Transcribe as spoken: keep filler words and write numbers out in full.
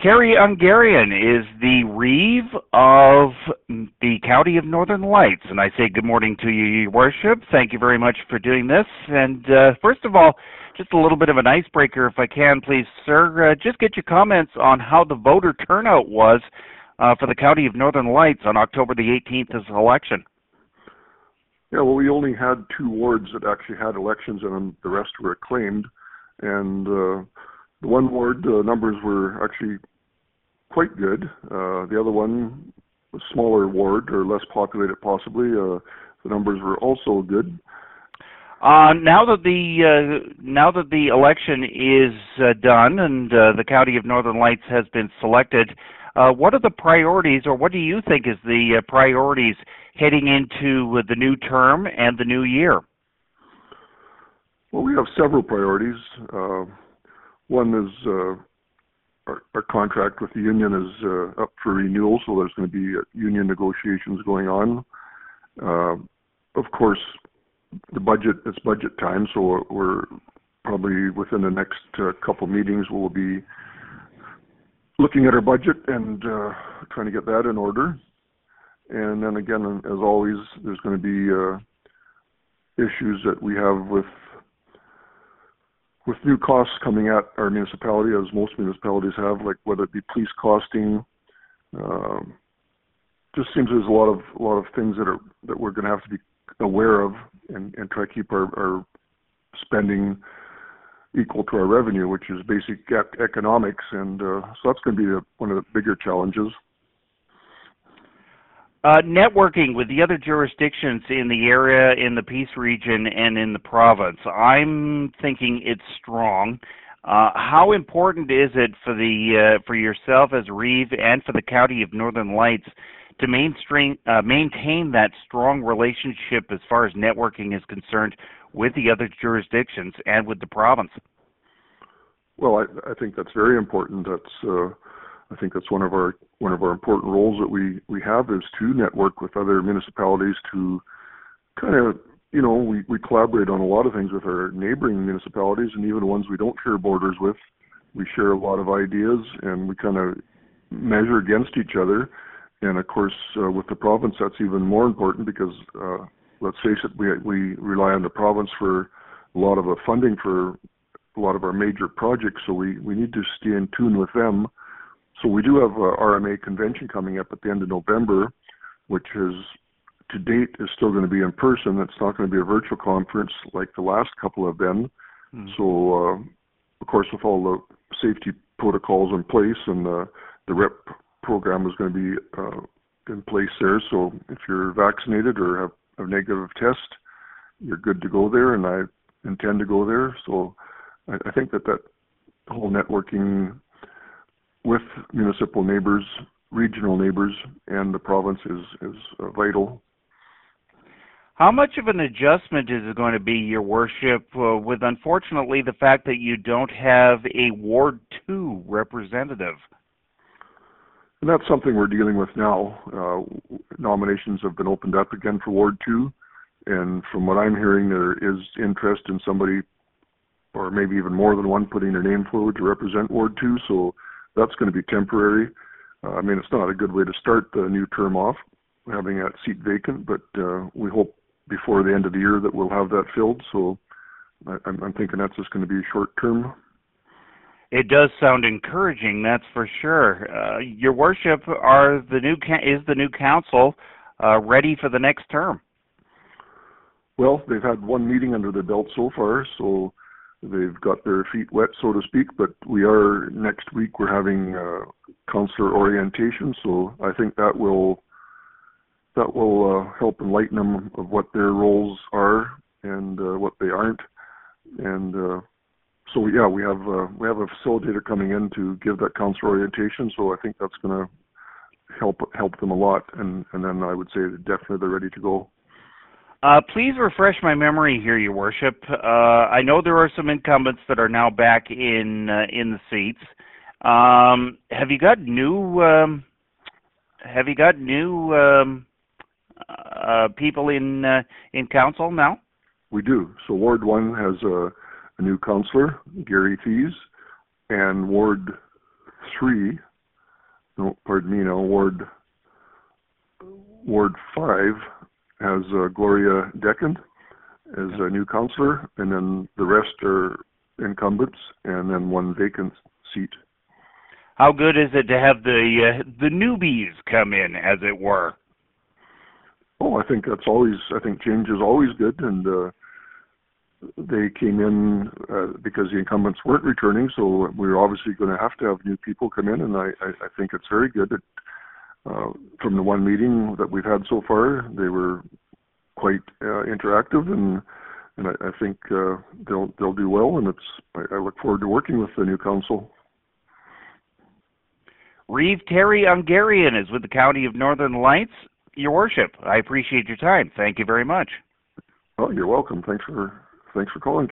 Kerry Ungarian is the Reeve of the County of Northern Lights, and I say good morning to you, Your Worship. Thank you very much for doing this. And uh, first of all, just a little bit of an icebreaker, if I can, please, sir. Uh, just get your comments on how the voter turnout was uh, for the County of Northern Lights on October the eighteenth as election. Yeah, well, we only had two wards that actually had elections, and the rest were acclaimed. And uh, the one ward uh, numbers were actually quite good. Uh, the other one, a smaller ward or less populated possibly, uh, the numbers were also good. Uh, now that the uh, now that the election is uh, done and uh, the County of Northern Lights has been selected, uh, what are the priorities, or what do you think is the uh, priorities heading into uh, the new term and the new year? Well, we have several priorities. Uh, one is uh, our, our contract with the union is uh, up for renewal, so there's going to be uh, union negotiations going on. Uh, of course, the budget, it's budget time, so we're probably within the next uh, couple meetings we'll be looking at our budget and uh, trying to get that in order. And then again, as always, there's going to be uh, issues that we have with with new costs coming at our municipality, as most municipalities have, like whether it be police costing. Um, just seems there's a lot of a lot of things that are that we're going to have to be aware of and, and try to keep our, our spending equal to our revenue, which is basic ec- economics, and uh, so that's going to be the, one of the bigger challenges. Uh, networking with the other jurisdictions in the area, in the Peace region, and in the province. I'm thinking it's strong. Uh, how important is it for the uh, for yourself as Reeve and for the County of Northern Lights to mainstream, uh, maintain that strong relationship as far as networking is concerned with the other jurisdictions and with the province? Well, I, I think that's very important. That's uh, I think that's one of our one of our important roles that we, we have is to network with other municipalities to kind of, you know, we, we collaborate on a lot of things with our neighboring municipalities, and even ones we don't share borders with. We share a lot of ideas, and we kind of measure against each other. And of course, uh, with the province, that's even more important because, uh, let's face it, we we rely on the province for a lot of the funding for a lot of our major projects, so we, we need to stay in tune with them. So we do have a R M A convention coming up at the end of November, which is, to date, is still going to be in person. It's not going to be a virtual conference like the last couple have been. Mm. So, uh, of course, with all the safety protocols in place, and uh, the R E P program is going to be uh, in place there. So if you're vaccinated or have a negative test, you're good to go there, and I intend to go there. So I, I think that that whole networking with municipal neighbors, regional neighbors, and the province is, is uh, vital. How much of an adjustment is it going to be, Your Worship, uh, with unfortunately the fact that you don't have a Ward two representative? And that's something we're dealing with now. Uh, nominations have been opened up again for Ward two, and from what I'm hearing, there is interest in somebody, or maybe even more than one, putting their name forward to represent Ward two, so that's going to be temporary. Uh, I mean, it's not a good way to start the new term off, having that seat vacant, but uh, we hope before the end of the year that we'll have that filled, so I, I'm, I'm thinking that's just going to be short term. It does sound encouraging, that's for sure. Uh, Your Worship, are the new is the new council uh, ready for the next term? Well, they've had one meeting under their belt so far, so they've got their feet wet, so to speak, but we are, next week, we're having uh, councillor orientation, so I think that will that will uh, help enlighten them of what their roles are and uh, what they aren't. And uh, so, yeah, we have uh, we have a facilitator coming in to give that councillor orientation, so I think that's going to help help them a lot, and, and then I would say that definitely they're ready to go. Uh, please refresh my memory here, Your Worship. Uh, I know there are some incumbents that are now back in uh, in the seats. Um, have you got new um, Have you got new um, uh, people in uh, in council now? We do. So Ward One has a, a new councillor, Gary Thies, and Ward Three no, pardon me now, Ward Ward five has uh, Gloria Decken as a new councillor, and then the rest are incumbents, and then one vacant seat. How good is it to have the uh, the newbies come in, as it were? Oh, I think that's always. I think change is always good, and uh, they came in uh, because the incumbents weren't returning, so we're obviously going to have to have new people come in, and I, I, I think it's very good. It, uh, from the one meeting that we've had so far, they were quite uh, interactive, and and I, I think uh, they'll they'll do well, and it's. I, I look forward to working with the new council. Reeve Terry Ungarian is with the County of Northern Lights. Your Worship, I appreciate your time. Thank you very much. Oh, you're welcome. Thanks for thanks for calling.